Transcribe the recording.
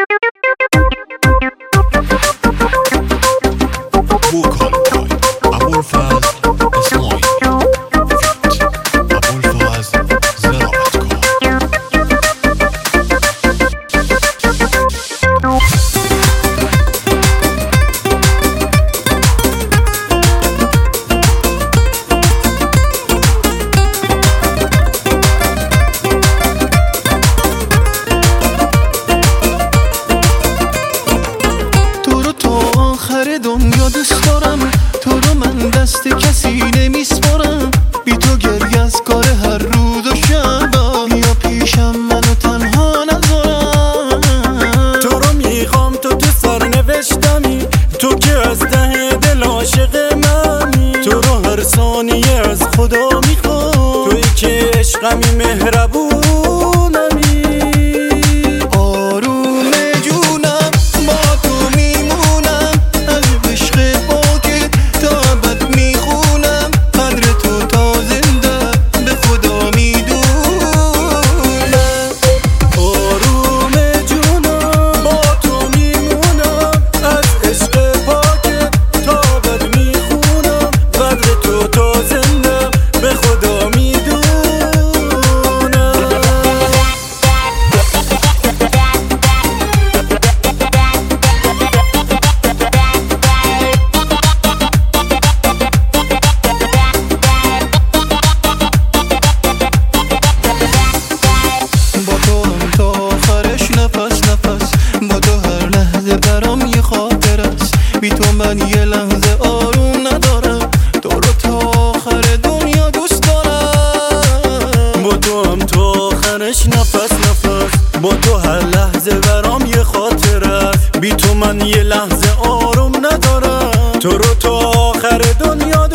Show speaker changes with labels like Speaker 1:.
Speaker 1: دنیا دوست دارم، تو رو من دست کسی نمیسپارم. بی تو گریه از کار هر روز و شب، بیا پیشم منو تنها نذارم.
Speaker 2: تو رو میخوام، تو سرنوشتمی، تو که از ته دل عاشق منی. تو رو هر ثانیه از خدا میخوام، تویی که عشقمی مهربونمی.
Speaker 1: بی تو من یه لحظه آروم ندارم، تو رو تا آخر دنیا دوست دارم.
Speaker 2: با تو هم تا آخرش نفس نفس، با تو هر لحظه برام یه خاطر است. بی تو من یه لحظه آروم ندارم، تو رو تا آخر دنیا